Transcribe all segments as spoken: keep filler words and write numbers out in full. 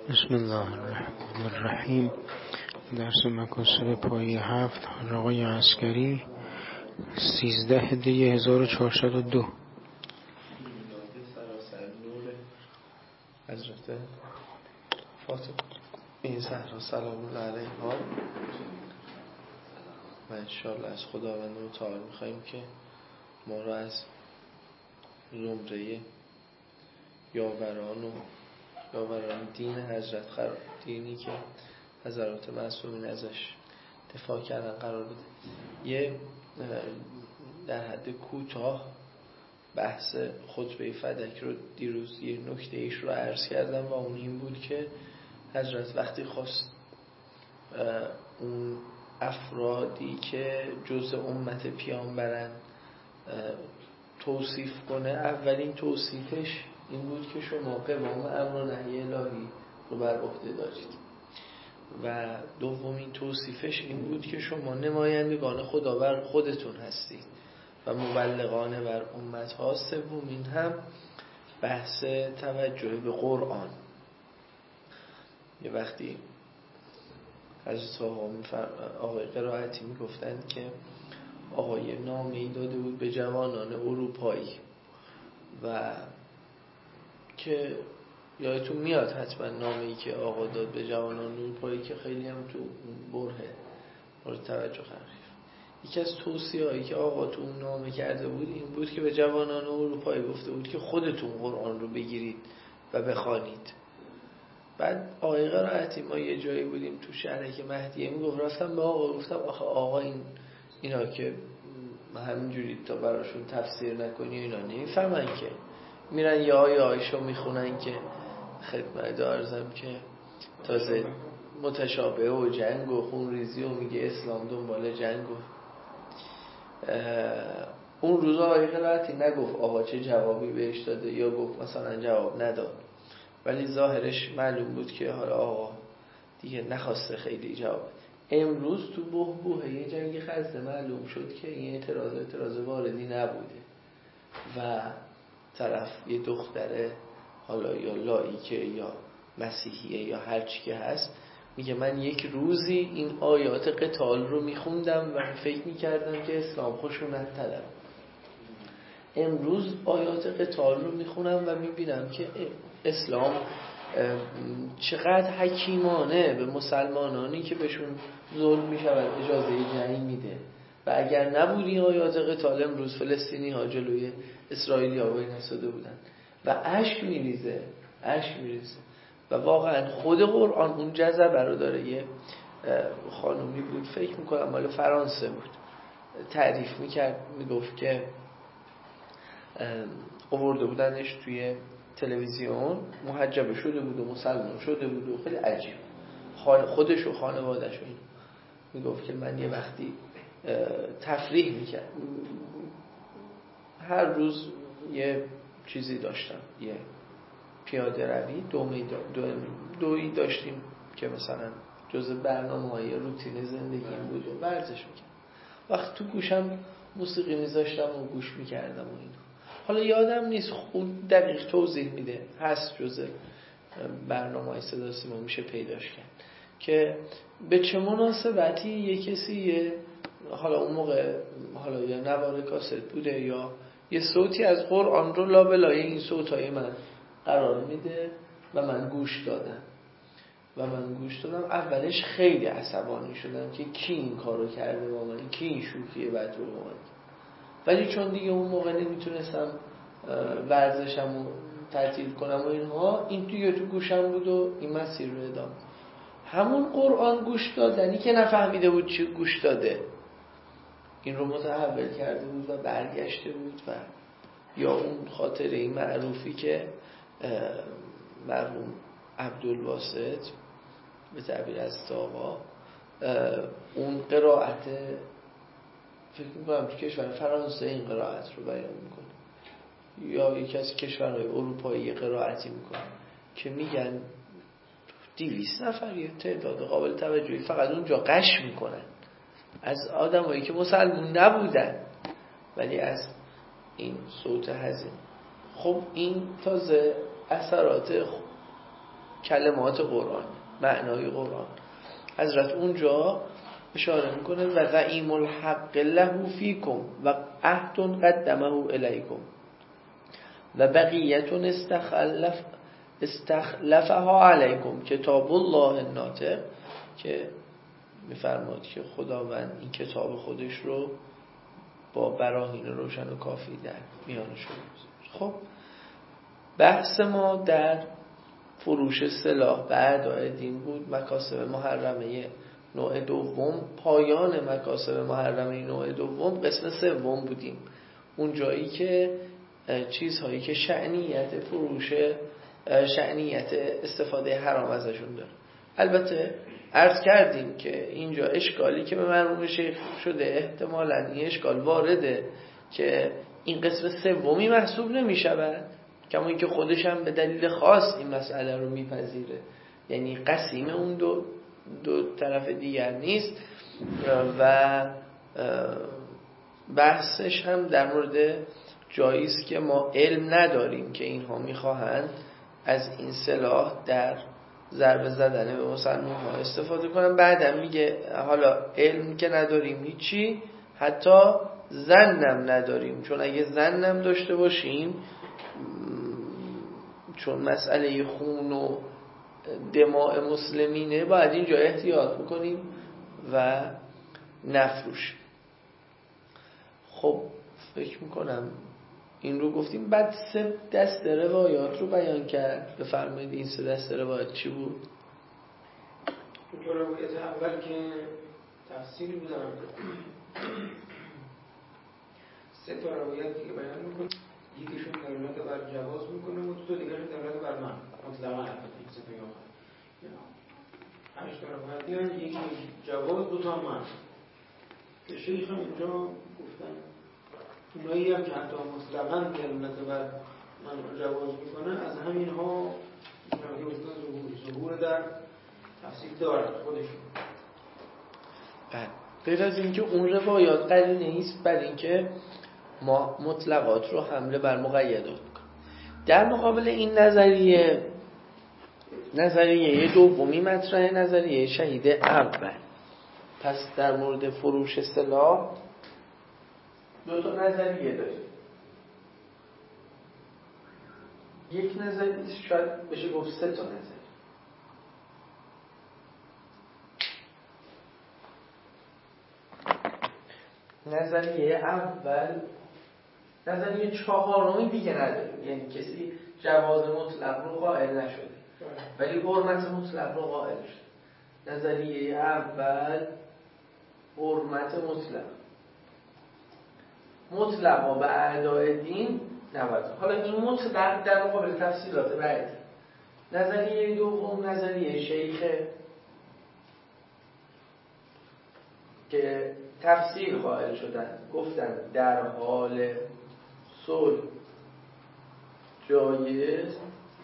بسم الله الرحمن الرحیم. درس مکاسب پایه هفت آقای عسکری، سیزده دی هزار و چهارصد و دو. حضرت فاطمه این زهرا سلام الله علیها و انشاءالله از خداوند متعال میخواییم که ما را از زمره یاوران و یاوران دین حضرت قرار دینی که حضرات معصومین ازش دفاع کردن قرار بده. یه در حد کوتاه بحث خطبه فدک رو دیروز یه نکته ایش رو عرض کردم و اون این بود که حضرت وقتی خواست اون افرادی که جزء امت پیامبرن توصیف کنه، اولین توصیفش این بود که شما قوام امر و نهی الهی رو بر عهده دارید و دومین توصیفش این بود که شما نمایندگان خدا بر خودتون هستید و مبلغان بر امت ها. سومین هم بحث توجه به قرآن. یه وقتی حضرت آقای قرائتی میگفتند که آقای نامه‌ای داده بود به جوانان اروپایی و که یادتون میاد حتما نامه‌ای که آقا داد به جوانان اروپایی که خیلی هم تو برهه مورد توجه قرار گرفت. یکی از توصیه‌هایی که آقا تو اون نامه کرده بود این بود که به جوانان اروپایی گفته بود که خودتون قرآن رو بگیرید و بخوانید. بعد آقای قرائتی ما یه جایی بودیم تو شهری که مهدیه میگفت، رفتم به آقا گفتم آخه آقا این اینا که همینجوری تا براشون تفسیر نکنی اینا نمیفهمن که، میرن یا آیه آیشو میخونن که خدمت عرضم که تازه متشابه و جنگ و خون ریزی و میگه اسلام دنبال جنگ و اون روزا آقای قرائتی نگفت آقا چه جوابی بهش داده یا گفت مثلا جواب نداد، ولی ظاهرش معلوم بود که حالا آقا دیگه نخواسته خیلی جواب. امروز تو بحبوحه یه جنگ خزه معلوم شد که این اعتراض اعتراض واردی نبوده و طرف یه دختره حالا یا لایکه یا مسیحیه یا هر چی که هست میگه من یک روزی این آیات قتال رو میخوندم و فکر میکردم که اسلام خشونت طلب. امروز آیات قتال رو میخونم و میبینم که اسلام چقدر حکیمانه به مسلمانانی که بهشون ظلم میشود اجازه جنگ میده و اگر نبود این آیات قتال امروز فلسطینی ها جلوی اسرائیلی ها وای نساده بودن و اشک میریزه اشک میریزه و واقعا خود قرآن اون جذبه رو داره. یه خانومی بود فکر میکنم مال فرانسه بود تعریف میکرد، میگفت که آورده بودنش توی تلویزیون، محجب شده بود و مسلمان شده بود و خیلی عجیب خودش و خانوادش و این میگفت که من یه وقتی تفریح میکرد، هر روز یه چیزی داشتم، یه پیاده روی دومی دو دویی داشتیم که مثلا جزء برنامه‌های روتین زندگیم بود و ورزش میکردم. وقت تو گوشم موسیقی میذاشتم و گوش میکردم و اینا. حالا یادم نیست خود دقیق توضیح میده، هست جزء برنامه‌های صدا سیما میشه پیداش کرد که به چه مناسبتی یه کسی یه حالا اون موقع حالا یا نوار کاست بوده یا یه صوتی از قرآن رو لابلای این صوتای من قرار میده و من گوش دادم و من گوش دادم. اولش خیلی عصبانی شدم که کی این کارو کرده با من، کی این شوخیه بد رو با من، ولی چون دیگه اون موقع نمیتونستم ورزشم رو تعطیل کنم و اینها، این دیگه تو گوشم بود و این مسیر رو ادام. همون قرآن گوش دادنی که نفهمیده بود چی گوش داده این رو متحول کرده بود و برگشته بود. و یا اون خاطره این معروفی که مرحوم عبدالواسط به تعبیر از آقا اون قرائت فکر میکنم تو کشور فرانسه این قرائت رو بیان میکنه یا یکی از کشورهای اروپایی قرائتی میکنه که میگن دویست نفر یه تعداد قابل توجهی فقط اونجا قش میکنن از آدمایی که مسلمون نبودن ولی از این صوت حزین. خب این تازه اثرات کلمات قرآن، معنای قرآن. حضرت اونجا اشاره میکنه و زعیم الحق له فیکم و عهد قدمه الیکم و بقیت استخلف استخلفها علیکم کتاب الله الناطق، که میفرماد که خداوند این کتاب خودش رو با براهین روشن و کافی در میان شما. خب بحث ما در فروش سلاح به اعدای دین بود. مکاسب محرمه نوع دوم، پایان مکاسب محرمه نوع دوم قسم سوم بودیم، اون جایی که چیزهایی که شأنیت فروش، شأنیت استفاده حرام ازشون داره. البته عرض کردیم که اینجا اشکالی که به مرحوم شیخ شده احتمالاً این اشکال وارده که این قسم سومی محسوب نمی شود، کما اینکه خودش هم به دلیل خاص این مسئله رو میپذیره، یعنی قسیم اون دو دو طرف دیگر نیست و بحثش هم در مورد جاییست که ما علم نداریم که اینها میخواهند از این سلاح در ضربه زدن به مسلمان ها استفاده کنن. بعدم میگه حالا علم که نداریم هیچی، حتی ظنم نداریم، چون اگه ظنم داشته باشیم، چون مسئله خون و دماء مسلمینه، باید اینجا احتیاط بکنیم و نفروشیم. خب فکر میکنم این رو گفتیم. بعد سه دست روایات رو بیان کرد. بفرمایید این سه دست روایات چی بود؟ دو روایت اول که تفسیری بودن، سه تا روایت دیگه بیان میکنه، یکیشون دلالت بر جواز میکنه و دو تا دیگرشون دلالت بر منع مطلقاً. این سه تا یا هشت تا روایت دیگه، یکی جواز، دو تا منع. که شیخ هم اینجا گفتن اونایی هم که حتی مطلقاً دلالت بر منع جواز میکنه، از همین ها ظهور در تفسیر دارد خودشون. غیر از اینکه اون روایات قرینه نیست بر اینکه ما مطلقات رو حمله بر مقیدات میکنیم. در مقابل این نظریه، نظریه دومی مطرح، نظریه شهید اول. پس در مورد فروش سلاح دو تا نظریه داریم. یک نظریه شاید بشه گفت سه تا نظریه. نظریه اول، نظریه چهارمی دیگه نداریم، یعنی کسی جواز مطلق رو قائل نشده ولی حرمت مطلق رو قائل شده. نظریه اول حرمت مطلق، مطلق و به اعدای دین نبود. حالا این مطلق در مقابل تفصیلات بعدی. نظریه دوم نظریه شیخ که تفصیل قائل شدن، گفتن در حال صلح جایز،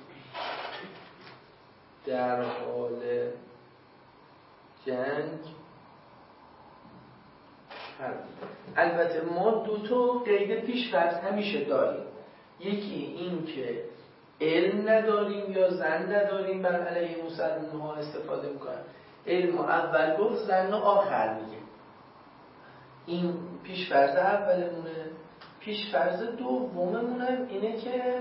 در حال جنگ حرام. البته ما دو تا قید پیش‌فرض همیشه داریم، یکی این که علم نداریم یا ظن نداریم بر علیه مسلمان ها استفاده میکنن. علم اول گفت، ظن آخر میگه. این پیش‌فرض اولمونه. پیش‌فرض دوممون اینه که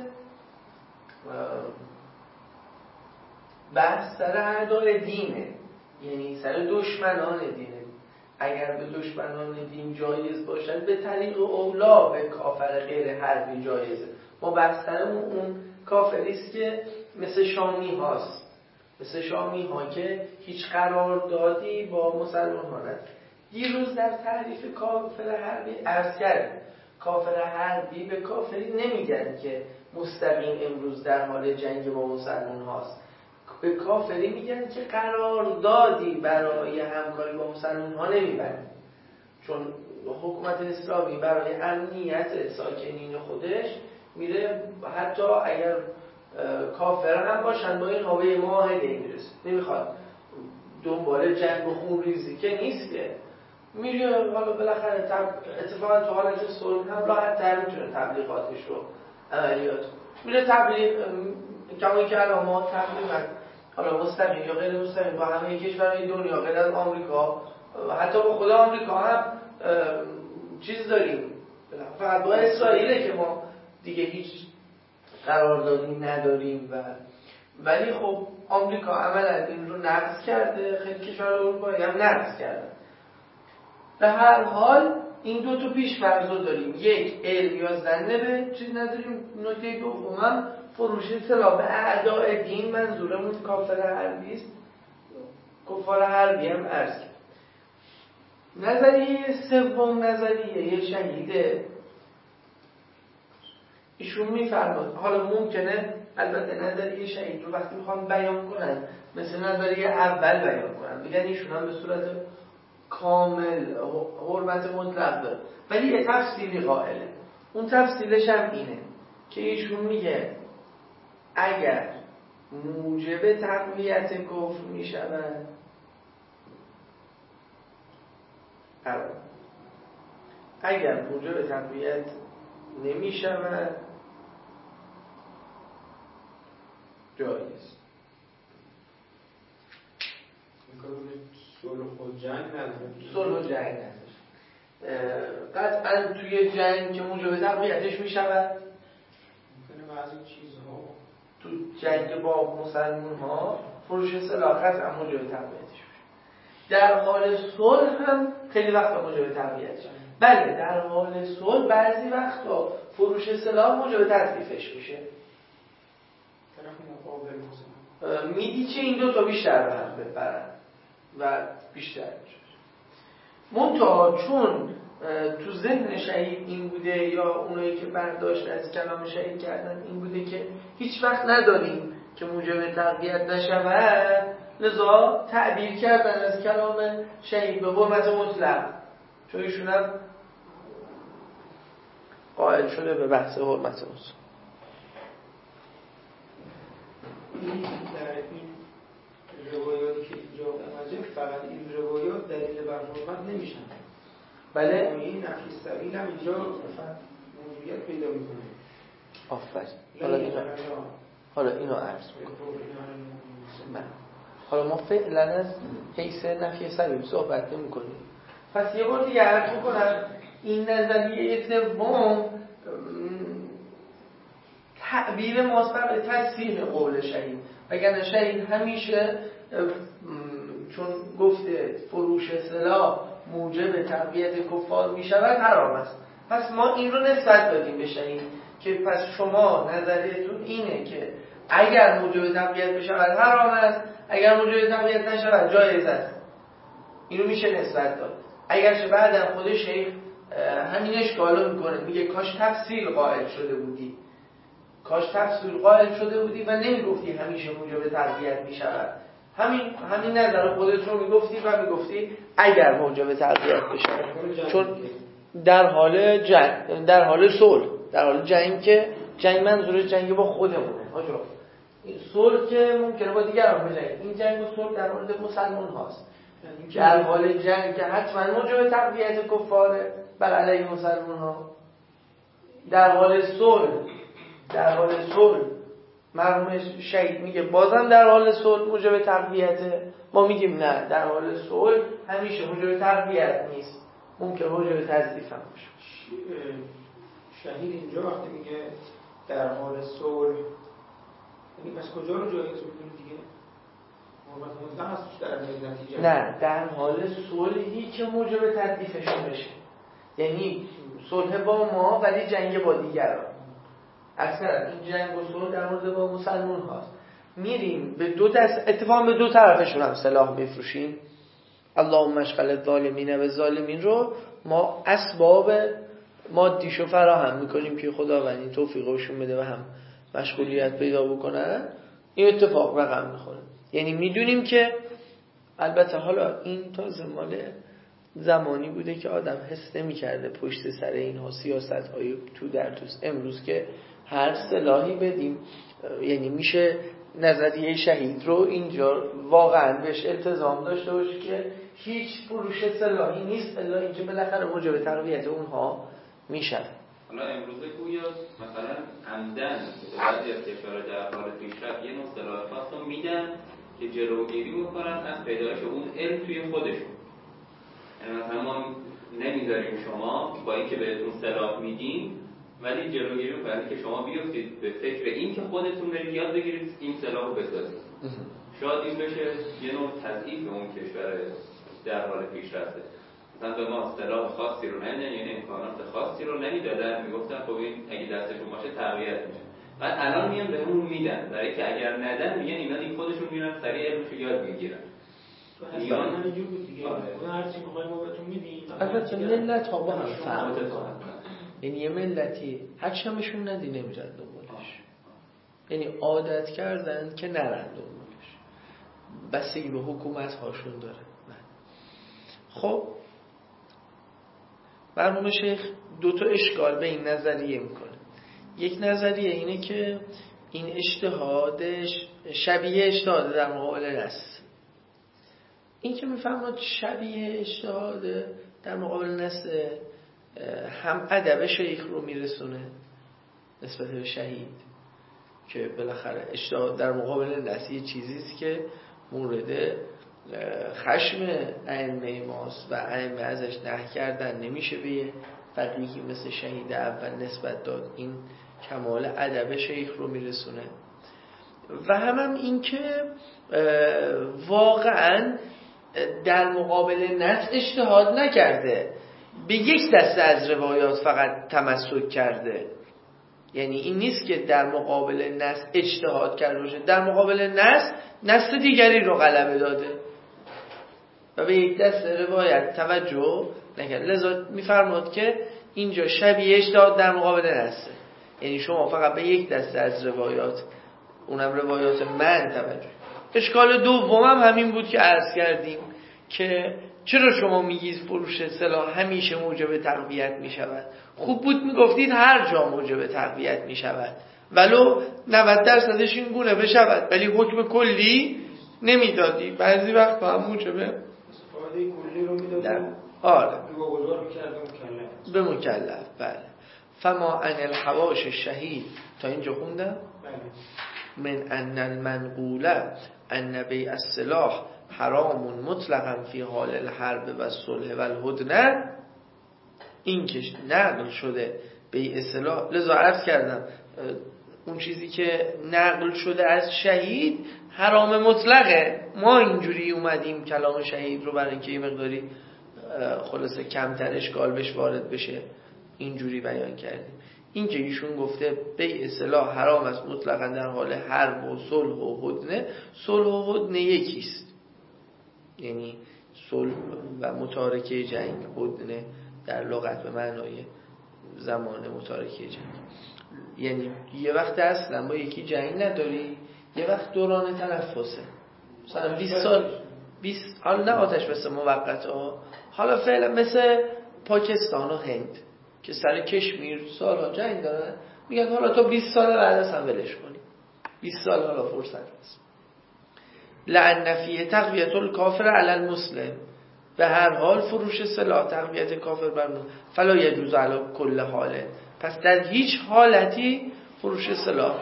بحث سر اعدای دینه، یعنی سر دشمنان دینه. اگر به دشمنان دین جایز باشد، به طریق اولا به کافر غیر حربی جایزه. ما بحث سرمون اون کافریست که مثل شامی هاست، مثل شامی ها که هیچ قراردادی با مسلمان ها نداره. دیروز در تعریف کافر حربی عرض کردیم، کافر حربی به کافری نمیگن که مستقیم امروز در حال جنگ با مسلمان هاست، به کافری میگن که قراردادی برای همکاری با مسلمان ها نمیبند، چون حکومت اسلامی برای امنیت ساکنین خودش میره حتی اگر کافر هم باشن با این حاوه معاهده میرسه، نمیخواد دنبال جنگ و خون ریزی که نیست، که میره حالا بالاخره اتفاقا تو حالت صلح هم راحت تر میتونه تبلیغاتش رو عملیات میره تبلیغ، کما اینکه الان ما تقریبا حالا مستقیم یا غیر مستقیم با همه کشورهای دنیا غیر از آمریکا، حتی با خود آمریکا هم چیز داریم، فقط با اسرائیل که ما دیگه هیچ قراردادی نداریم و ولی خب آمریکا عملا این رو نقض کرده، خیلی کشورهای اروپایی هم نقض کردن. به هر حال این دو تا پیش فرض رو داریم، یک علم یا ظن به چیز نداریم. نکته دومم فروش سلاح به اعداء دین، منظورمون کافر حربی است، کفار حربی هم عرض کرد. نظریه سوم نظریه شهیده، ایشون میفرماد حالا ممکنه البته نظریه شهید رو وقتی میخوان بیان کنن مثل نظریه اول بیان کنن، بگن ایشون هم به صورت کامل حرمت مطلق داره، ولی یه تفصیلی قائله. اون تفصیلش هم اینه که ایشون میگه اگر موجب تقویت کفر میشود، اگر موجب تقویت نمیشود جایز. صلح و جنگ نداره، صلح و جنگ نداره، قطعا توی جنگ که موجب تقویتش میشود، ممکنه بعضی چیزها تو جنگ با مسلمان ها فروش سلاح قطعا موجب تقویتش میشه. در حال صلح هم خیلی وقتا موجب تقویتش، بله در حال صلح بعضی وقتا فروش سلاح موجب تضعیفش میشه. طرف مقابل مثلا میدی چه این دو تا بیشتر به هم ببرن و بیشتر میشه. منتها چون تو ذهن شهید این بوده یا اونایی که برداشت از کلام شهید کردن این بوده که هیچ وقت نداریم که موجب تقویت نشود، لذا تعبیر کردن از کلام شهید به حرمت مطلق، چون ایشون هم قائل شده به بحث حرمت مطلق. این در این روایاتی که اینجا اومده فقط این روایات دلیل بر حرمت نمیشن، بله این نفی سبیل هم اینجا موجودیت پیدا میکنه. آفرین. حالا اینو حالا اینو عرض میکنم. حالا ما فعلا از حیث نفی سبیل صحبت نمی کنیم. پس یه بار دیگه عرض میکنم این نظریه سوم تعبیر ماست برای تصحیح قول شهید، وگرنه شهید همیشه چون گفته فروش سلاح موجب تقویت کفار می شود حرام است، پس ما این رو نسبت دادیم به شهید که پس شما نظریتون اینه که اگر موجب تقویت بشود حرام است، اگر موجب تقویت نشود جایز است. اینو میشه نسبت داد. اگرچه بعدم خود شیخ همین اشکالو میکنه، میگه کاش تفصیل قائل شده بودی، کاش تفصیل قائل شده بودی و نمیگفتی همیشه موجب تقویت میشود. همین همین نظر خودت رو میگفتی و میگفتی اگر موجب تقویت بشود، چون در حال جنگ، در حال صلح، در حال جنگ که جنگ منظور جنگ با خودمونه آجا، این صلح که ممکنه با دیگران بجنگید، این جنگ و صلح در مورد مسلمان هاست. در حال جنگ که حتما موجب تقویت کفاره بر علیه مسلمان ها، در حال صلح در حال صلح مرحوم شهید میگه بازم در حال صلح موجب تقویته، ما میگیم نه، در حال صلح همیشه موجب تقویت نیست، ممکن موجب تضعیف هم باشه. شهید اینجا وقتی میگه در حال صلح، یعنی پس کجا رو جایز می‌کنه دیگه؟ حرمت مطلق است در نتیجه؟ نه، در حال صلحی که موجب تضعیفشون بشه، یعنی صلح با ما ولی جنگ با دیگران. اکثرا این جنگ و صلح در مورد با مسلمان هاست، میریم به دو دست، اتفاقا به دو طرفشون هم سلاح میفروشیم. اللهم اشغل الظالمین بالظالمین رو ما اسباب مادیشو فراهم میکنیم که خداوند این توفیق بهشون بده و هم مشغولیت پیدا بکنن، این اتفاق رقم میخوره. یعنی میدونیم که البته حالا این تازه مال زمانی بوده که آدم حس نمی‌کرده پشت سر اینها سیاست‌های تو در توست. امروز که هر سلاحی بدیم، یعنی میشه نظریه شهید رو اینجا واقعا بهش التزام داشته باشه که هیچ فروش سلاحی نیست الا اینکه بالاخره موجب تقویت اونها میشه. حالا امروزه گویا مثلا عمدن بعضی از کشورها در حال پیشرفت یه نوع سلاح خاص رو میدن که جلوگیری بکنن از پیدایش اون علم توی خودشون. یعنی مثلا ما نمیذاریم شما با اینکه بهتون سلاح میدیم ولی جلوگیری میکنن که شما بیفتید به فکر این که خودتون برید یاد بگیرید این سلاح رو بسازید. شاید این بشه یه نوع تضعیف اون کشور در حال پیشرفته. مثلا به ما سلاح خاصی رو نمیدن، یعنی امکانات خاصی رو نمیدادن، میگفتن خب این اگه دستشون باشه تقویت میشه. بعد الان میان بهمون میدن، برای که اگر ندن میگن اینا دیگه خودشون میرن سریع علمشو یاد میگیرن. ایران همینجور بود دیگه. اون هر چی می‌خوایم ما بهتون میدیم. البته ملت ها با هم فرق دارن. یعنی یه ملتی هر چی همشون ندی نمیرن دنبالش. یعنی عادت کردن که نرن دنبالش. بستگی به حکومت هاشون داره. خب مرحوم شیخ دو تا اشکال به این نظریه میکنه. یک نظریه اینه که این اجتهادش شبیه اجتهاد در مقابل نص. این که میفهمد شبیه اجتهاد در مقابل نص هم ادب شیخ رو میرسونه نسبت به شهید که بالاخره اجتهاد در مقابل نص یه چیزیست که مورد خشم ائمه ماست و ائمه ازش نهی کردن، نمیشه به یه فقیهی مثل شهید اول نسبت داد. این کمال ادب شیخ رو میرسونه. و هم هم این که واقعا در مقابل نص اجتهاد نکرده، به یک دسته از روایات فقط تمسک کرده. یعنی این نیست که در مقابل نص اجتهاد کرده باشه، در مقابل نص نص دیگری رو غلبه داده و به یک دسته روایت توجه نکرد. لذا میفرماد که اینجا شبیه اجتهاد در مقابل نصه. یعنی شما فقط به یک دسته از روایات، اونم روایات من توجه. اشکال دوم هم همین بود که عرض کردیم که چرا شما میگید فروش سلاح همیشه موجب تقویت میشود؟ خوب بود میگفتید هر جا موجب تقویت میشود ولو نود درصدش این گونه بشود، ولی حکم کلی نمیدادی. بعضی وقت هم موجب استفاده کلی رو میدادن. آره واگذار میکرد مکلف به مکلف. بله. فما ان الحواش شهید تا اینجا خوندم. بله. من ان المنقوله ان بیع السلاح حرام مطلقا فی حال الحرب و الصلح و الهدنه، این که نقل شده بیع سلاح. لذا عرض کردم اون چیزی که نقل شده از شهید حرام مطلقه. ما اینجوری اومدیم کلام شهید رو برای اینکه یه مقداری خلاصه کمتر اشکال بهش وارد بشه اینجوری بیان کردیم. این که ایشون گفته بیع سلاح حرام است مطلقا در حال حرب و صلح و هدنه. صلح و هدنه یکیست، یعنی صلح و متارکه جنگ. هدنه در لغت به معنای زمان متارکه جنگ، یعنی یه وقت اصلا با یکی جنگ نداری، یه وقت دوران تنفسه، مثلا بیست سال بیست حالا نه آتش بس موقت ها، حالا فعلا مثل پاکستان و هند که سر کشمیر سالها جنگ دارن، میگن حالا تا بیست سال بعد از هم ولش کنی، بیست سال حالا فرصت هست. لعن فیه تقویت الکافر علی المسلم، به هر حال فروش سلاح تقویت کافر بر مسلم. فلا یجوز علی کل حاله، پس در هیچ حالتی فروش سلاح.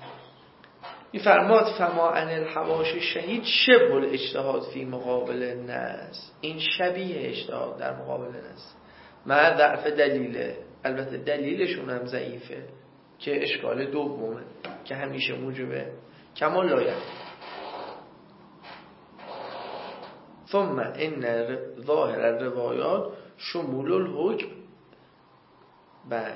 میفرماد فما عن الحواش شهید شبه الاجتهاد فی مقابل نص، این شبیه اجتهاد در مقابل نص مع ضعف دلیله. البته دلیلشون هم ضعیفه که اشکال دومه که همیشه موجبه کمال لایق. ثم ان ظاهر الروایات شمول الحکم، بله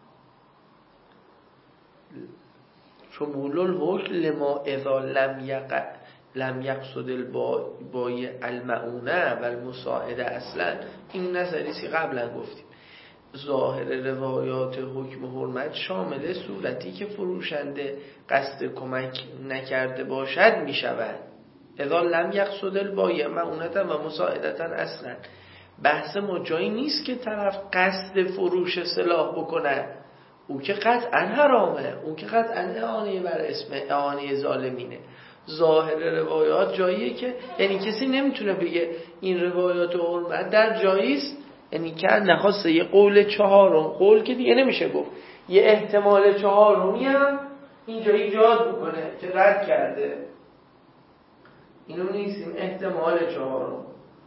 شمول الحکم لما اذا لم یقع لم یقصد البای المعونه و المساعده اصلا. این نظریسی قبلا گفتیم. ظاهر روایات حکم حرمت شامل صورتی که فروشنده قصد کمک نکرده باشد می شود. اذا لم یقصد البای معونتا و مساعدتا اصلا. بحث ما جایی نیست که طرف قصد فروش سلاح بکنه، او که قطعا حرامه، او که قطعا اعانه بر اسم اعانه ظالمینه. ظاهر روایات جاییه که یعنی کسی نمیتونه بگه این روایات حرمت در جاییست، یعنی که نخواسته یه قول چهارم، قول که دیگه نمیشه گفت، یه احتمال چهارمی هم اینجا ایجاد بکنه که رد کرده. اینو نیستیم احتمال چهارم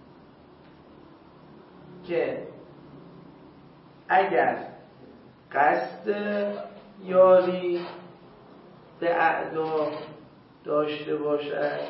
که اگر قصد یاری به اعدا داشته باشد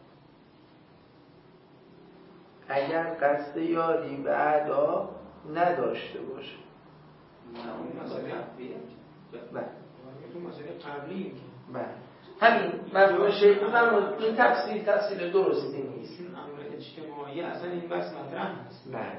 اگر قصد یاری به اعدا نداشته باشه. اون مسئله بله اون مسئله قبلی بله همین مفهوم شیخ بودن این تفسیر تفسیر درستی نیست. این امر اجتماعی اصلا این بحث مطرح نیست. بله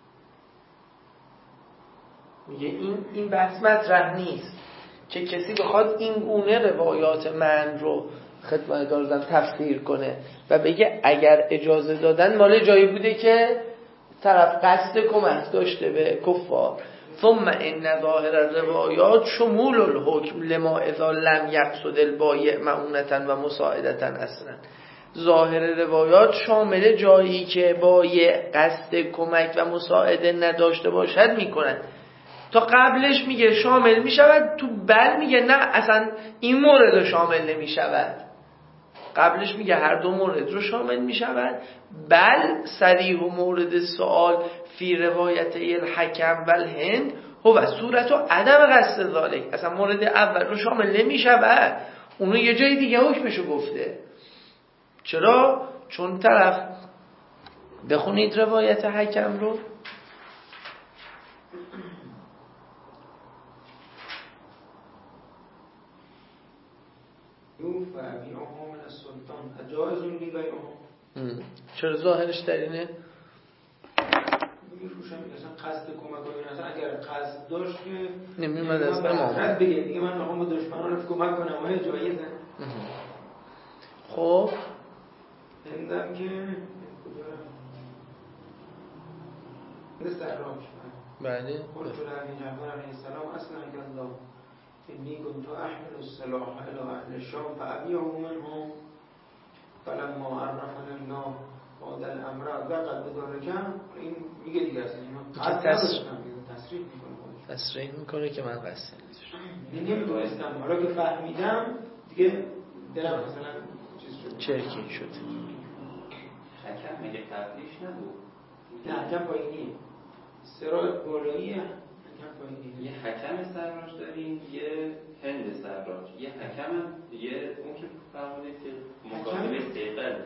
میگه این این بحث مطرح نیست که کسی بخواد این گونه روایات من رو خدمت دارم تفسیر کنه و بگه اگر اجازه دادن مال جایی بوده که طرف قصد کمک داشته به کفار. ثم ان ظاهر الروایات شمول الحکم لما اذا لم یقصد البایع معونة و مساعدة اصلا. ظاهر روایات شامل جایی که بایع قصد کمک و مساعده نداشته باشد میکنن. تا قبلش میگه شامل میشود، تو بل میگه نه اصلا این مورد شامل نمیشود. قبلش میگه هر دو مورد رو شامل میشود. بل صریح و مورد سوال فی روایت الحکم و الهند هو صورت و عدم قصد ذالک. اصلا مورد اول رو شامل نمیشود، اونو یه جای دیگه حکمشو گفته. چرا؟ چون طرف بخونید روایت حکم رو یوف و ابیعهم من السلطان اجائز لی بیعهم. چرا ظاهرش در اینه؟ میگه روشن میگه اصلا قصد کمک و اصلا اگر قصد داشت که نمیومد از امام بگه دیگه من میخوام با دشمنانت کمک کنم و جایزه. خب هندم که هند سراج بله قلت لعبی جعفر علیه السلام اصلا که الله انی کنتو احمل السلاح الى اهل الشام فابیعه منهم فلما عرفنا الله بعد الامر وقد بدارکم. این میگه دیگه اصلا اینو تصریح میکنه تصریح میکنه که من قصد نداشتم، یعنی نمیدونستم، حالا که فهمیدم دیگه دلم مثلا چیز شد چرکی شد. حکم میگه قبلیش نبود، نه حکم پایینیه، سرای بالایی حکم پایینیه. یه حکم سراج داریم، یه هند سراج، یه حکم هم یه اون که فرمودید که مقابل سیقل.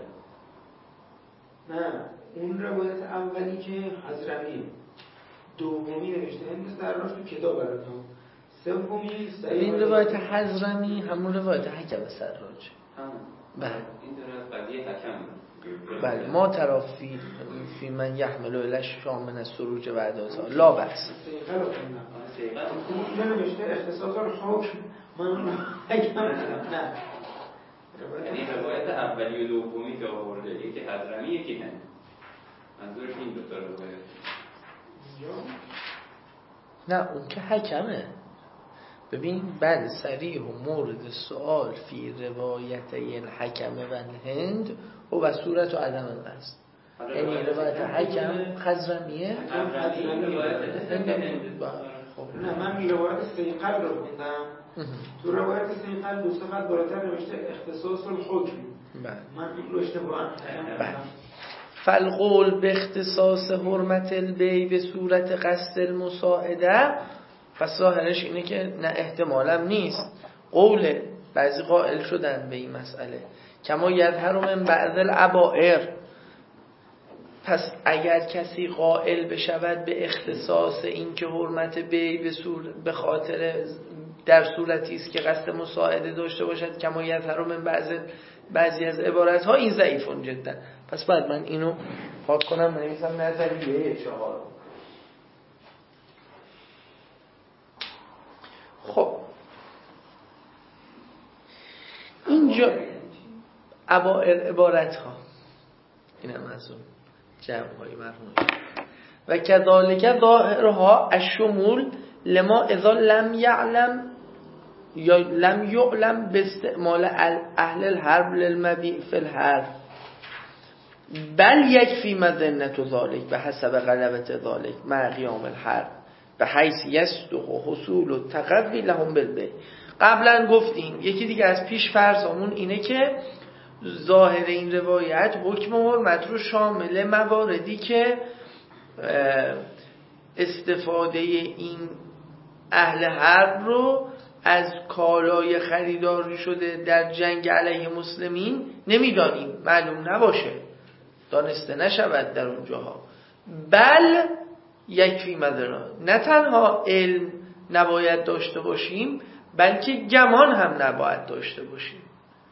نه اون روایت اولی که حضرمیه، دومی نوشته هند سراج تو کتاب براتون، سومی این روایت حضرمی همون روایت حکم سراج همون. بله این داره قضیه حکم. بله ما ترافی فی من یحمل الش شامن السروج و عدازها لا بس. سیقل رو خوندم، سیقل اونجا نوشته اختصاص الحکم من اون حکم نه. یعنی روایت اولی و دومی که آورده یکی حضرمی یکی هند، منظورش این دو تا روایت. نه اون که حکمه. ببین بل صریح و مورد سوال فی روایت الحکم و الهند و صورت و عدم القصد. یعنی روایت حکم خزرمیه نه من روایت سیقل رو خوندم، تو روایت سیقل دو صفحه بالاتر نوشته اختصاص الحکم، من این رو اشتباهاً خوندم. فالقول به اختصاص حرمت البی به صورت قصد المساعده، پس ظاهرش اینه که نه احتمالم نیست. قول بعضی قائل شدن به این مسئله کما یظهر من بعض العبائر. پس اگر کسی قائل بشود به اختصاص این که حرمت بی به, به خاطر در صورتی است که قصد مساعده داشته باشد کما یظهر من بعض بعضی از عبارت ها، این ضعیفون جدا. پس بعد من اینو پاک کنم بنویسم نظریه چهارم. خب اینجا عبائر عبارت ها اینم از اون جمع های مرموز و کذالک ظاهرها الشمول لما اذا لم یعلم یا لم یعلم به استعمال اهل الحرب للمبیع فی الحرب بل یکفی مذنة ذلك به حسب غلبت ذلك مع قیام الحرب به حیث یصدق حصول و تقوی لهم بالبیع. قبلا گفتیم یکی دیگه از پیش فرضامون اینه که ظاهر این روایت حکم حرمت رو شامل مواردی که استفاده این اهل حرب رو از کالای خریداری شده در جنگ علیه مسلمین نمیدانیم، معلوم نباشه، دانسته نشود در اونجاها. بل یکفی مدرنا، نه تنها علم نباید داشته باشیم بلکه گمان هم نباید داشته باشیم.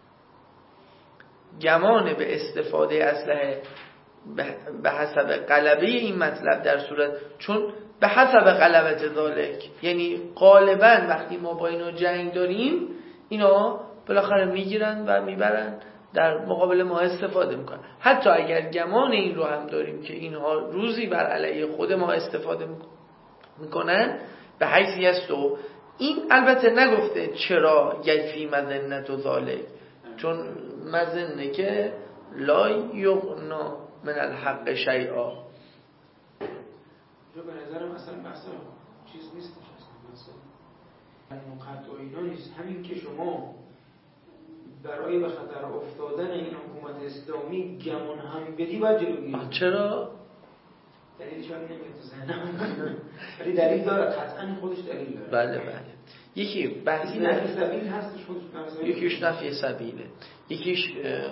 گمان به استفاده اسلحه به حسب غلبه این مطلب در صورت، چون به حسب غلبت ذالک، یعنی غالبا وقتی ما با اینا جنگ داریم اینا بالاخره میگیرن و میبرن، در مقابل ما استفاده میکنن. حتی اگر گمان این رو هم داریم که اینها روزی بر علیه خود ما استفاده میکنن به حیثی است. و این البته نگفته چرا یفی مذنت و ذالک، چون مذنه که لا یغنا من الحق شیئا. جو به نظرم اصلا بحث چیز نیستش، اصلا بحث مقطع و اینا نیست. همین که شما برای به خطر افتادن این حکومت اسلامی گمان هم بدی باید جلوگیری. چرا؟ دلیلش هم نمیاد تو ذهنم، ولی دلیل داره، قطعا خودش دلیل داره. بله بله. یکی بحث نفی سبیل هستش خودش، یکیش نفی سبیله، یکیش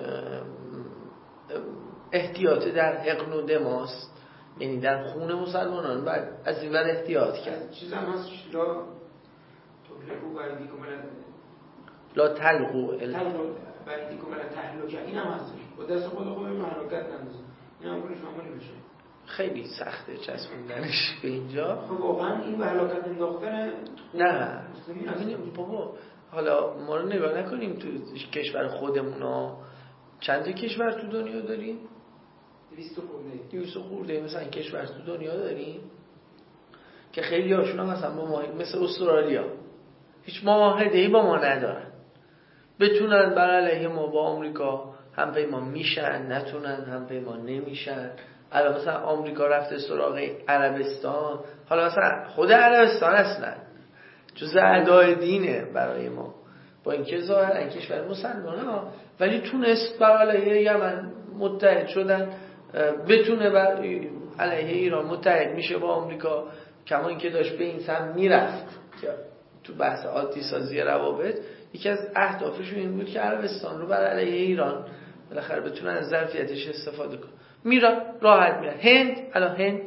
احتیاط در حقن و دماست، یعنی در خون مسلمانان بعد از این ور احتیاط کرد. چیز هم هست لا تطلقو بریدیکم لا تلقو بریدیکم تحلوکه، این هم هستش، با دست خود خود این حرکت نندازه، این هم کنه شامل بشه. خیلی سخته چسبوندنش به اینجا. خب واقعا این به هلاکت انداختن نه ببینیم بابا، حالا ما رو نگاه نکنیم تو کشور خودمونا، چند تا کشور تو دنیا داریم؟ دویست خورده دویست خورده مثلا کشور تو دنیا داریم که خیلی هاشون هم مثلا با ما، مثل استرالیا هیچ معاهده‌ای با ما ندارن، بتونن بر علیه ما با آمریکا هم پیمان میشن، نتونن هم پیمان نمیشن. الان مثلا آمریکا رفته سراغ عربستان، حالا مثلا خود عربستان اصلا جزء اعدای دینه برای ما، با اینکه ظاهرا کشور مسلمانه ها، ولی تونست بر علیه یمن متحد شدن، بتونه بر علیه ایران متحد میشه با آمریکا، کما اینکه داشت به این سمت میرفت که تو بحث عادی سازی روابط یکی از اهدافش این بود که عربستان رو بر علیه ایران بالاخره بتونن از ظرفیتش استفاده کنن. میرن راحت میرن. هند، الان هند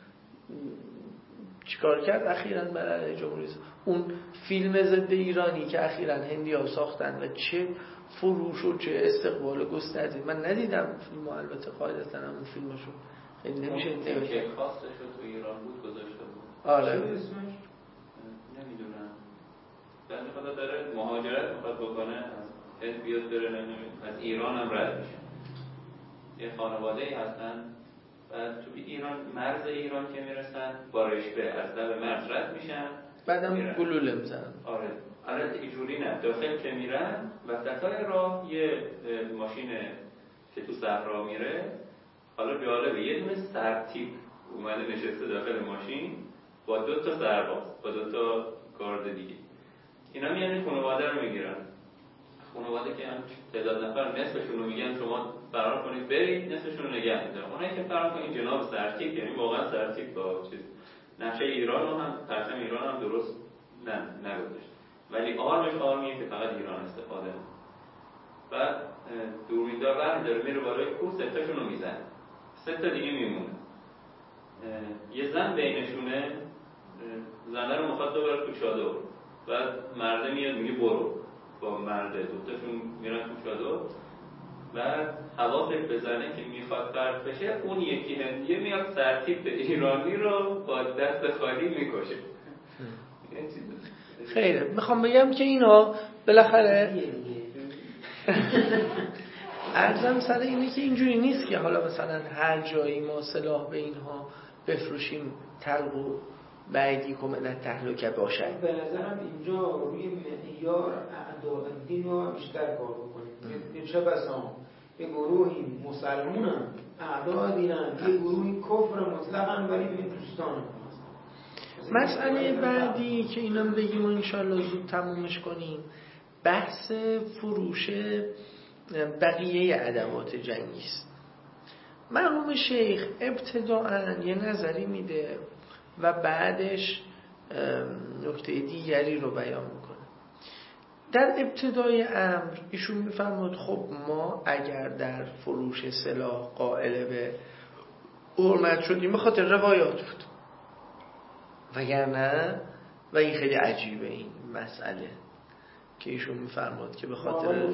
چیکار کرد اخیراً بر علیه جمهوری اسلامی؟ اون فیلم ضد ایرانی که اخیراً هندی‌ها ساختن و چه فروش و چه استقبال گستردی، من ندیدم فیلمو، البته قاعدتاً هم فیلمشو خیلی نمیشه نگاه که خاصش رو تو ایران بود گذاشته بود. آره اسمش نمیدونم، بنده خدا داره مهاجرت میخواد بکنه، از هند بیاد بره، از ایران هم رد میشه. یه خانواده‌ای هستن و تو ایران، مرز ایران که میرسن با رشوه از لب مرز رد میشن، بعدم گلوله میزنن. آره البته اینجوری نه، داخل که میرن وسطای راه یه ماشین که تو صحرا میره، حالا جالبه یه دونه سرتیپ اومده نشسته داخل ماشین با دو تا سرباز، با دو تا گارد دیگه. اینا میان خانواده رو میگیرن، خانواده که هم تعداد نفر نصفشون رو میگن شما فرار کنید برید، نصفشون رو نگه میدارن. اونایی که فرار کنید جناب سرتیپ، یعنی واقعا سرتیپ با چیز نقشه ایران رو هم، پرچم ایران هم درست نه نگذاشت، ولی آرمش آرمیه که فقط ایران استفاده کنه. بعد دوربیندار برمی‌داره میره بالای کوه، سه تاشون رو میزنه، سه تا دیگه میمونه. یه زن بینشونه، زنه رو میخواد ببره تو چادر، بعد مرده میاد میگه برو، با مرده دوتاشون میرن تو چادر، بعد حواسش بزنه که میخواد فرد بشه، اون یکی هندیه میاد سرتیپ ایرانی رو با دست خالی میکشه. خیره میخوام بگم که اینا بالاخره عرضم سر اینه که اینجوری نیست که حالا مثلا هر جایی ما سلاح به اینها بفروشیم تلق و بعیدی کمدن تهلکه باشد. به نظرم اینجا روی معیار اعداء الدین رو بیشتر کار بکنیم. یه چه بسا یه گروهی مسلمونن اعداء دینن، یه گروهی کفر مطلقن ولی به دوستان. مسئله بعدی که اینم بگیم و انشالله زود تمومش کنیم، بحث فروش بقیه ادوات جنگی است. مرحوم شیخ ابتداءً یه نظری میده و بعدش نکته دیگری رو بیان میکنه. در ابتدای امر ایشون میفرماد خب ما اگر در فروش سلاح قائل به حرمت شدیم به خاطر روایات بود، وگرنه و این خیلی عجیبه این مسئله که ایشون میفرماد که به خاطر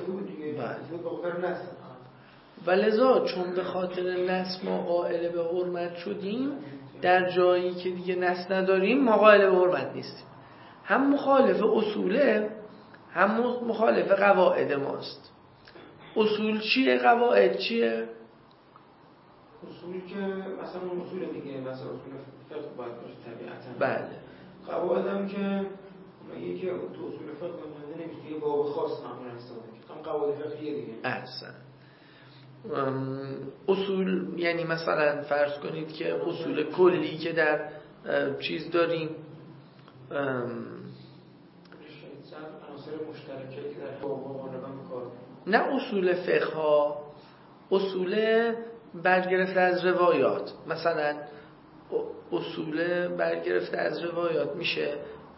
و لذا چون به خاطر نس ما قائل به حرمت شدیم، در جایی که دیگه نس نداریم ما قائل به حرمت نیستیم. هم مخالف اصوله هم مخالف قواعد ماست. اصول چیه؟ قواعد چیه؟ اصول که مثلا اصول دیگه، مثلا اصول فقه باید باشه طبیعتاً. بله. قواعد هم که اونایی که تو اصول فقه بنده نمیشه یه باب خاص معمولا استفاده کنیم. هم قواعد فقهیه دیگه. احسن. اصول یعنی مثلا فرض کنید که اصول کلی که در چیز داریم نه اصول فقه ها، اصول برگرفته از روایات. مثلا اصول برگرفته از روایات میشه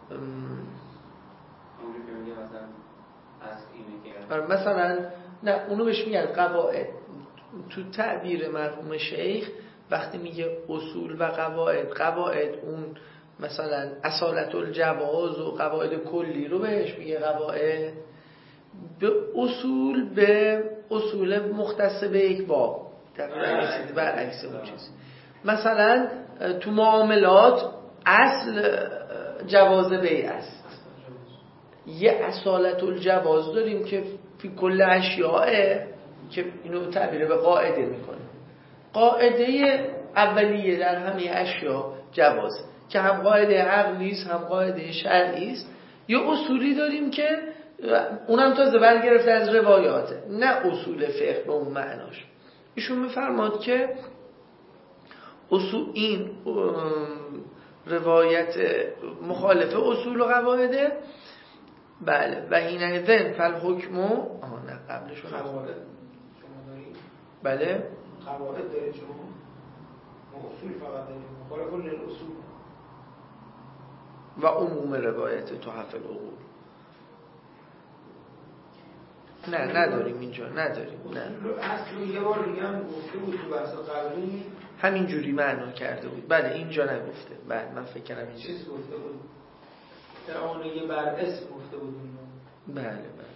مثلا نه اونو بهش میگن قواعد. تو تعبیر مرحوم شیخ وقتی میگه اصول و قواعد، قواعد اون مثلا اصالت الجواز و قواعد کلی رو بهش میگه قواعد، به اصول به اصول مختص به یک باب در برعکس اون چیز. مثلا تو معاملات اصل جواز بیع است، یه اصالت الجواز داریم که فی کل اشیاء که اینو تعبیر به قاعده میکنه. قاعده اولیه در همه اشیاء جواز که هم قاعده عقلی است هم قاعده شرعی است. یه اصولی داریم که اونم تازه برگرفته از روایاته، نه اصول فقه به اون معناش. ایشون میفرماد که اصول این روایت مخالف اصول و قواعده. بله و این اذن فالحکم آه نه قبلشون قواعد شما دارید؟ بله قواعد دارید شما؟ ما اصول فقط داریم مخالف للاصول و عموم روایت تحف العقول. نه نداریم اینجا، نداریم. نه اصل یه بار دیگه هم گفته بود تو بحث قبلی همین جوری معنا کرده بود. بله اینجا نگفته. بله من فکر کنم اینجا چیز گفته بود در آن یه بر اسم گفته بود اینو. بله بله.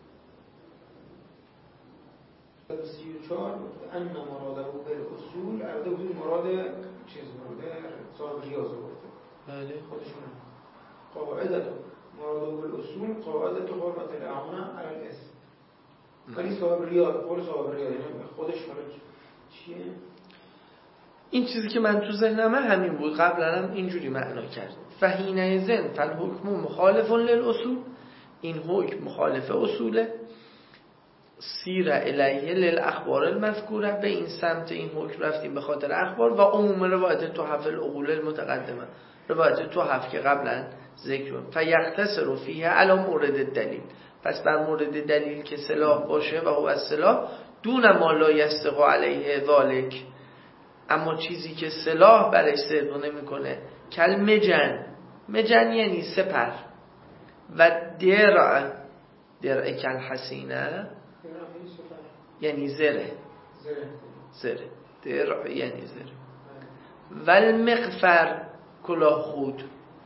سی و چهار ان مراده به اصول عرضه بود مراد چیز مراد صاحب ریاض گفته. بله خودشون قواعد مراد به اصول قواعد تو حرمت الاعانه علی الاسم. ولی صاحب ریاض قول صاحب ریاض خودش حالا چیه؟ این چیزی که من تو ذهنمه همین بود. قبلا هم اینجوری معنا کرد. فهینه زن فالحکم مخالف للاصول، این حکم مخالف اصوله. سیر الیه للاخبار المذکوره، به این سمت این حکم رفتیم به خاطر اخبار و عموم روایت تحف العقول المتقدمه، روایت تحف که قبلا ذکر شد. فیختصر فیه علی مورد دلیل، پس بر مورد دلیل که سلاح باشه و هو السلاح دون ما لا یستق علیه ذالک، اما چیزی که سلاح برش صدق نمیکنه کل مجن، مجن یعنی سپر، و درع، درع کل حسینه یعنی زره، زره درع یعنی زره، و المغفر کلاه خود،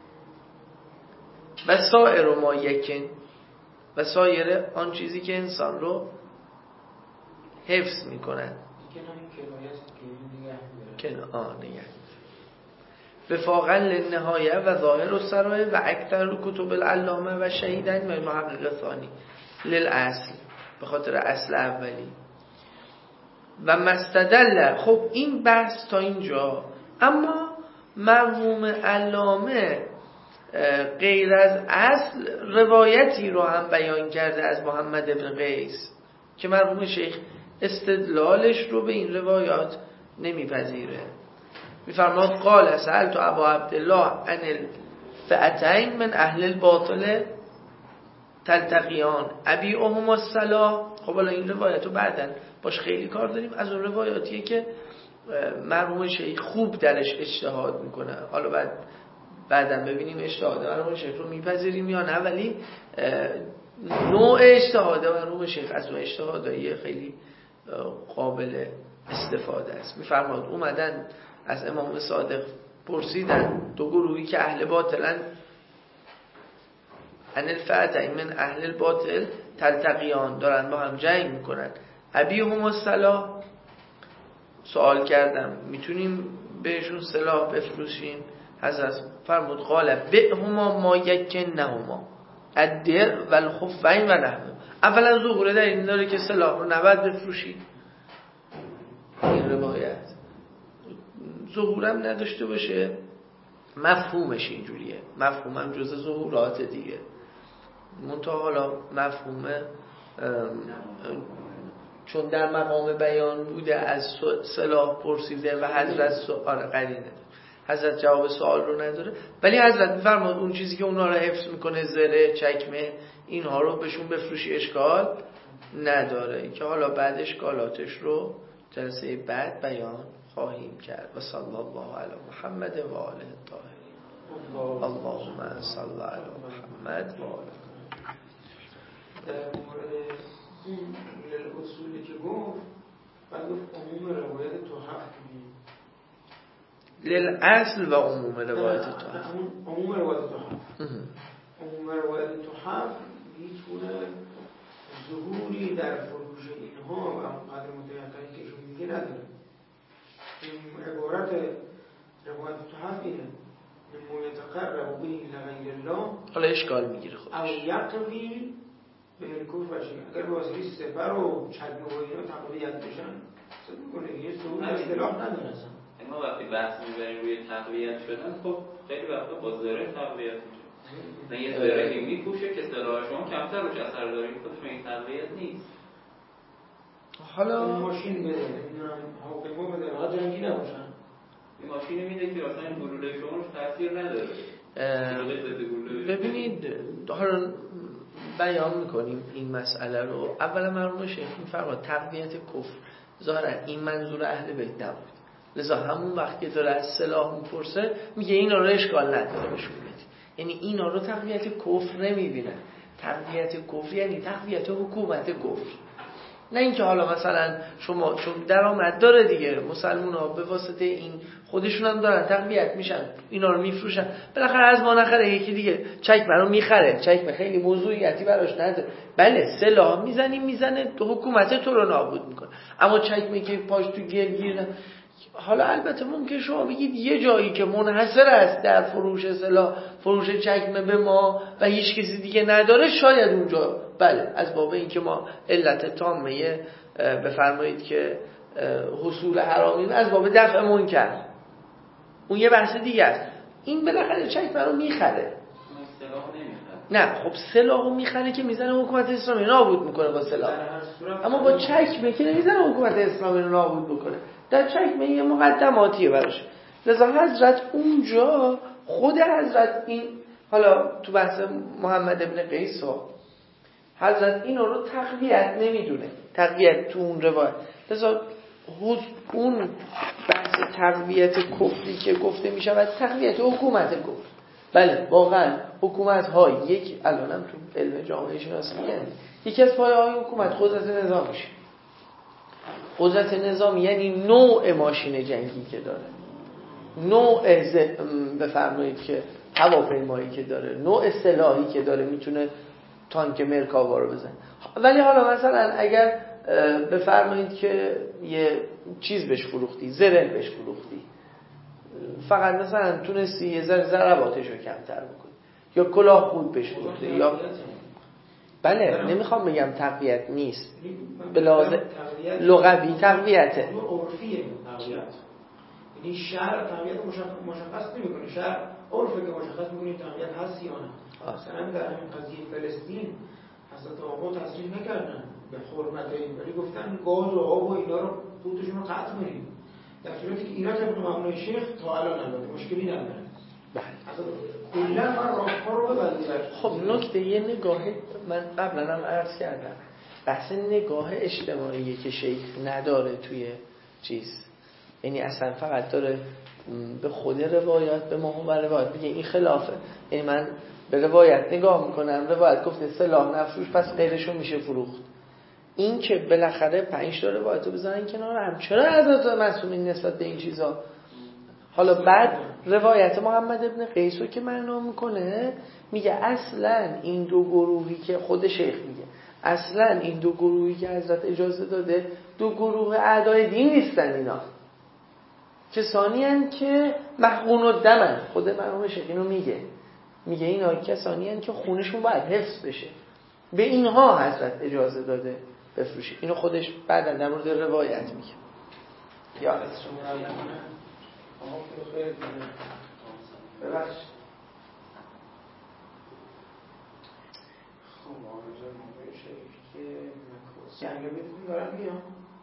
و سایر ما یکن، و سایر آن چیزی که انسان رو حفظ میکنن که آه نگه وفاقا للنهایه و ظاهر السرایه و اکثر کتب العلامه و شهیدن و محقق ثانی للاصل، به خاطر اصل اولی و مستدل. خب این بحث تا اینجا، اما مرحوم علامه غیر از اصل روایتی رو هم بیان کرده از محمد ابن قیس که مرحوم شیخ استدلالش رو به این روایات نمیپذیره. میفرماد قال سألت ابا عبدالله عن الفئتین من اهل الباطل تلتقیان ابی اهما الصلاح. خب حالا این روایت رو بعدن باش خیلی کار داریم. از اون روایاتیه که مرحوم شیخ خوب درش اجتهاد میکنه. حالا بعد بعدن ببینیم اجتهاد مرحوم شیخ رو میپذیریم یا نه، ولی نوع اجتهاد مرحوم شیخ از نوع اجتهادایی خیلی قابل استفاده است. میفرماد اومدن از امام صادق پرسیدن دو گروهی که اهل باطلن، ان الفئتین من اهل الباطل تلتقیان، دارن با هم جنگ میکنن، ابیهم السلاح، سوال کردم میتونیم بهشون سلاح بفروشیم؟ حضرت فرمود قال بهما ما یکنهما الدر و الخفین و نحو. اولا ظهور در این داره که سلاح رو نباید بفروشید، این روایت ظهورم نداشته باشه، مفهومش اینجوریه، مفهومم جزء ظهورات دیگه، منتها حالا مفهومه چون در مقام بیان بوده از سلاح پرسیده و حضرت سوال قرینه، حضرت جواب سوال رو نداره، ولی حضرت میفرماد اون چیزی که اونا رو حفظ میکنه، زره، چکمه، اینها رو بهشون بفروشی اشکال نداره، که حالا بعد اشکالاتش رو جلسه بعد بیان خواهیم کرد. و صلی الله علی محمد و آله الطاهرین. اللهم صل علی محمد و آله. در مورد اون اصولی که گفت بعد گفت عموم روایت تحف للأصل و عموم روایت تحف. عموم روایت تحف عموم روایت تحف میتونه ظهوری در فروش اینها و قدر متیقنی که شون میگه نداره. این عبارت روایت تحف اینه متقرب به لغیر الله، حالا اشکال میگیره خودش او یقوی به الکوف باشه. اگر واسه سفر و چکمه و اینا تقویت بشن صد میکنه یه ظهور اصطلاح نداره اصلا. ما وقتی بحث میبریم روی تقویت شدن، خب خیلی وقتا با زره تقویت میشه. نه یه زره میپوشه که سلاح شما کمتر روش اثر داره، خودش این تقویت نیست. حالا ماشین بده، نمیدونم هواپیما بده، ها جنگی نباشن. این ماشین میده که اصلا این گلوله شما روش تاثیر نداره. ببینید حالا بیان میکنیم این مسئله رو. اولا مرحوم شیخ میفرماد تقویت کفر ظاهرا این منظور اهل بیت نبود، لذا همون وقت که داره از سلاح میپرسه میگه اینا رو اشکال نداره بهشون بدید، یعنی اینا رو تقویت کفر نمیبینن. تقویت کفر یعنی تقویت حکومت کفر، نه اینکه حالا مثلا شما چون درآمد داره دیگه، مسلمونا به واسطه این خودشون هم دارن تقویت میشن، اینا رو میفروشن، بالاخره از ما نخره یکی دیگه چکمه رو میخره، چکمه خیلی موضوعیتی براش نداره، بله سلاح میزنیم میزنه حکومت تو رو نابود میکنه، اما چکمه که پاش تو گل گیر. حالا البته ممکن شما بگید یه جایی که منحصر است در فروش سلاح، فروش چکمه به ما و هیچ کسی دیگه نداره، شاید اونجا بله از باب این که ما علت تامه بفرمایید که حصول حرامی از باب دفع منکر، اون یه بحث دیگه است. این بالاخره چکمه رو میخره، نه خب سلاحو میخره که میزنه حکومت اسلامی نابود میکنه با سلاح، اما با چکمه که نمیزنه حکومت اسلامی رو نابود بکنه، در چکمه یه مقدماتیه براش. لذا حضرت اونجا خود حضرت این حالا تو بحث محمد ابن قیس حضرت اینو رو تقویت نمیدونه، تقویت تو اون روایت. لذا اون بحث تقویت کفری که گفته میشود تقویت حکومت کفر، بله واقعا حکومت ها یک الانم تو علم جامعه شناسی میگن یکی از پایه های حکومت قدرت نظامیشه. قدرت نظامی یعنی نوع ماشین جنگی که داره، نوع ز... بفرمایید که هواپیمایی که داره، نوع سلاحی که داره، میتونه تانک مرکاوا رو بزنه. ولی حالا مثلا اگر بفرمایید که یه چیز بهش فروختی، زره بهش فروختی، فقط مثلا تونستی یه ذره ضرباتش رو کمتر بکنی، یا کلاه خود بهش فروختی، یا بله نمیخوام بگم تقویت نیست، به لحاظ لغوی تقویته، عرفیه تقویت، یعنی شرع تقویت مشخص نمیکنه، شرع عرفه که مشخص میکنه تقویت هست یا نه. مثلا در همین قضیه فلسطین حضرت آقا تصریح نکردن به حرمت این، ولی گفتن گاز و آب و اینا رو پوتشون رو قطع کنیم، در صورتی که اینا طبق ممنوع شیخ تا الان البته مشکلی نداره. کلا من راهکار رو ببندید. خب نکته یه نگاهی من قبلا هم عرض کردم، بحث نگاه اجتماعی که شیخ نداره توی چیز، یعنی اصلا فقط داره به خود روایات به محور روایات میگه این خلافه، یعنی من به روایت نگاه میکنم، روایت گفته سلاح نفروش پس غیرشو میشه فروخت. این که بالاخره پنج تا روایت رو بزنن کنار هم، چرا حضرت معصومین نسبت به این چیزا؟ حالا بعد روایت محمد ابن قیس رو که معنا میکنه میگه اصلا این دو گروهی که خود شیخ میگه اصلا این دو گروهی که حضرت اجازه داده دو گروه اعدای دین نیستن، اینا کسانی هستند که محقون الدمن. خود مرحوم شیخ اینو میگه، میگه اینا کسانی هستند که خونشون باید حفظ بشه، به اینها حضرت اجازه داده بفروشید. اینو خودش بعدا در مورد روایت میگه. یا شما نکنه اما خیلی ببخش خب آنجا میشه که مکوس جنگه بیدیم دارم بیام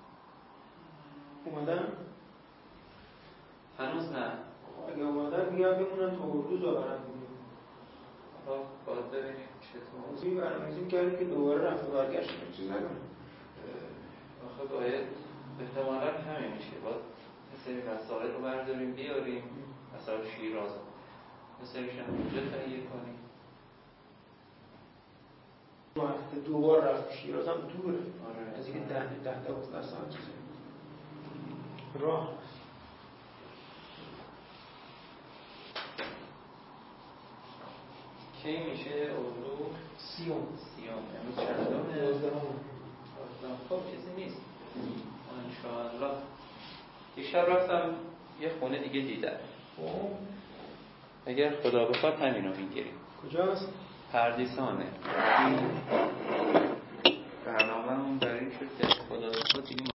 اومدن هنوز نه. اگه اومدن بیان بمونن تا اردو دارم بیدیم باید ببینیم چطور موضوعی برنامه‌ریزی کردیم که دوباره رفت و برگشت چیز نکنه. آخه باید احتمالا همین میشه، باید یه سری مسائل رو برداریم بیاریم، مثلا شیراز یه سریش هم اونجا تهیه کنیم. دو هفته دوبار رفت شیراز هم دوره، آره از اینکه ده ده دوازده ساعت چیزه راه. کی میشه اردو؟ سیوم سیوم امروز چندمه؟ دوازدهم. خب چیزی نیست انشاءالله. دیشب رفتم یه خونه دیگه دیدم، اگر خدا بخواد همینو میگیریم. کجاست؟ پردیسانه.